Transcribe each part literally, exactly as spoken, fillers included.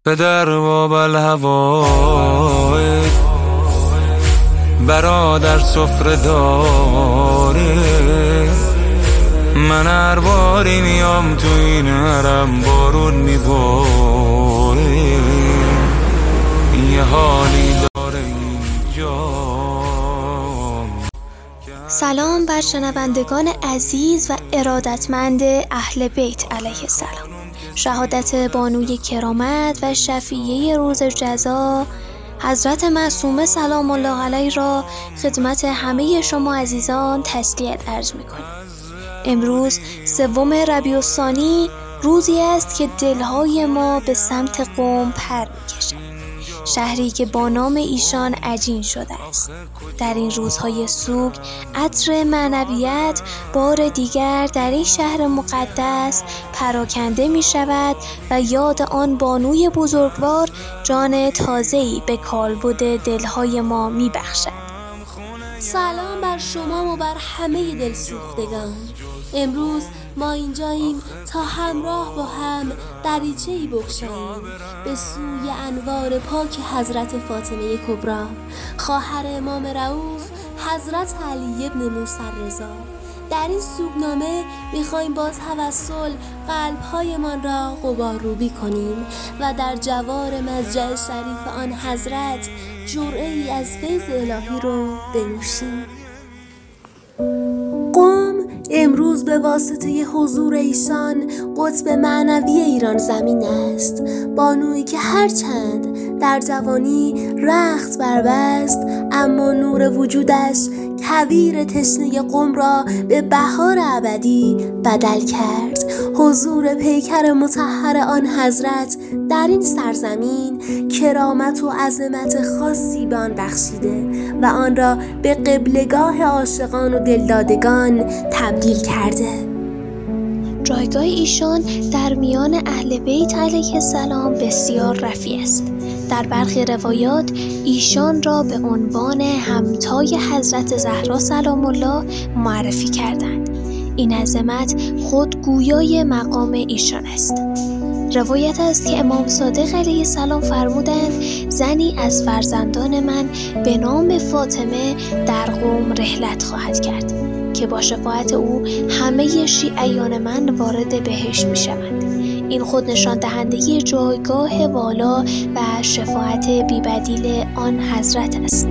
پدر و بلهوای برادر سفره داره، من هر باری میام تو این حرم بارون میباره، یه حالی داره اینجا. سلام بر شنوندگان عزیز و ارادتمند اهل بیت علیه السلام. شهادت بانوی کرامت و شفیعه روز جزا حضرت معصومه سلام الله علیه را خدمت همه شما عزیزان تسلیت عرض می‌کنیم. امروز سوم ربیع الثانی روزی است که دلهای ما به سمت قم پر می‌کشد، شهری که با نام ایشان عجین شده است. در این روزهای سوگ عطر معنویت بار دیگر در این شهر مقدس پراکنده می شود و یاد آن بانوی بزرگوار جان تازه‌ای به کالبد دلهای ما می بخشد. سلام بر شما و بر همه دلسوختگان. امروز ما اینجاییم تا همراه با هم دریچه‌ای بگشاییم به سوی انوار پاک حضرت فاطمه کبری، خواهر امام رؤوف حضرت علی ابن موسی رضا. در این سوگنامه می‌خوایم با توسل قلب‌هایمان را غبارروبی کنیم و در جوار مضجع شریف آن حضرت جرعه‌ای از فیض الهی رو بنوشیم. قم امروز به واسطه حضور ایشان قطب معنوی ایران زمین است، بانویی که هرچند در جوانی رخت بربست اما نور وجودش کویر تشنه قم را به بهار ابدی بدل کرد. حضور پیکر مطهر آن حضرت در این سرزمین کرامت و عظمت خاصی به آن بخشیده و آن را به قبلگاه عاشقان و دلدادگان تبدیل کرده. جایگاه ایشان در میان اهل بیت علیه السلام بسیار رفیع است. در برخی روایات ایشان را به عنوان همتای حضرت زهرا سلام الله معرفی کردند. این عظمت خود گویای مقام ایشان است. روایت است که امام صادق علیه السلام فرمودند زنی از فرزندان من به نام فاطمه در قم رحلت خواهد کرد که با شفاعت او همه شیعیان من وارد بهشت می شوند. این خود نشان دهنده جایگاه والا و شفاعت بی‌بدیل آن حضرت است.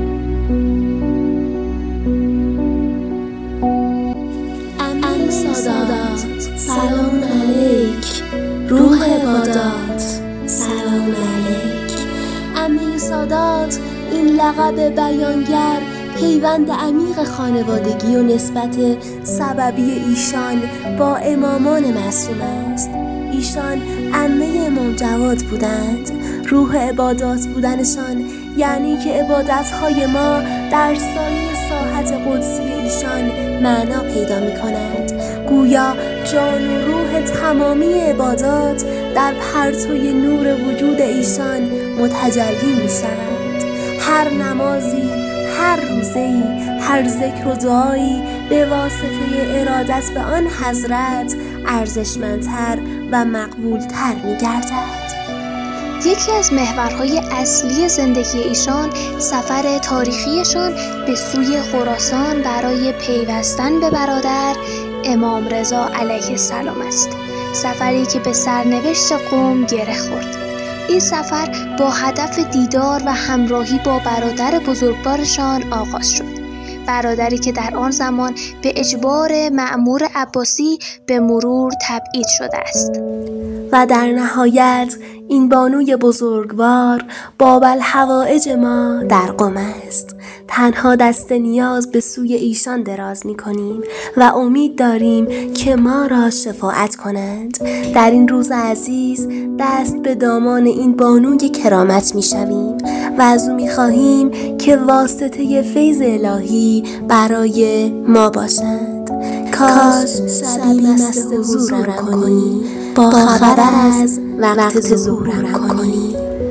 امیر سادات سلام علیک، روح عبادات سلام علیک. امیر سادات این لقب بیانگر پیوند عمیق خانوادگی و نسبت سببی ایشان با امامان معصوم است. ایشان عمه امام جواد بودند. روح عبادات بودنشان یعنی که عبادت‌های ما در سایه ساحت قدسی ایشان معنا پیدا می‌کنند. گویا جان و روح تمامی عبادات در پرتوی نور وجود ایشان متجلی می‌شوند. هر نمازی، هر روزه‌ای، هر ذکر و دعایی به واسطه ارادت به آن حضرت ارزشمندتر و مقبولتر می‌گردد. یکی از محورهای اصلی زندگی ایشان سفر تاریخیشان به سوی خراسان برای پیوستن به برادر امام رضا علیه السلام است. سفری که به سرنوشت قم گره خورد. این سفر با هدف دیدار و همراهی با برادر بزرگوارشان آغاز شد. برادری که در آن زمان به اجبار مأمور عباسی به مرور تبعید شده است. و در نهایت این بانوی بزرگوار باب الحوائج ما در قم است. تنها دست نیاز به سوی ایشان دراز می کنیم و امید داریم که ما را شفاعت کنند. در این روز عزیز دست به دامان این بانوی کرامت می شویم و از او می خواهیم که واسطه فیض الهی برای ما باشند. کاش شبی مست حضورم کنی، با خبر از وقت ظهورم کنی.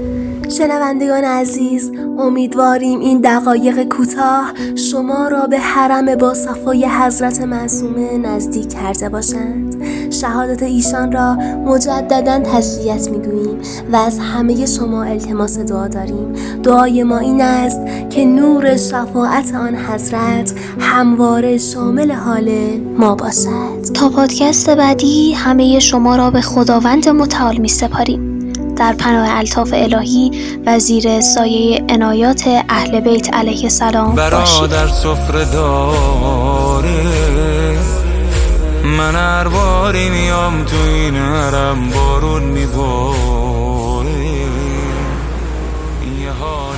شنوندگان عزیز، امیدواریم این دقایق کوتاه شما را به حرم با صفای حضرت معصومه نزدیک کرده باشند. شهادت ایشان را مجددا تسلیت میگوییم و از همه شما التماس دعا داریم. دعای ما این است که نور شفاعت آن حضرت همواره شامل حال ما باشد. تا پادکست بعدی همه شما را به خداوند متعال می سپاریم. در پناه الطاف الهی و زیر سایه عنایات اهل بیت علیه السلام باشید. برادر سفره داره، من هر باری میام تو این حرم بارون میباره.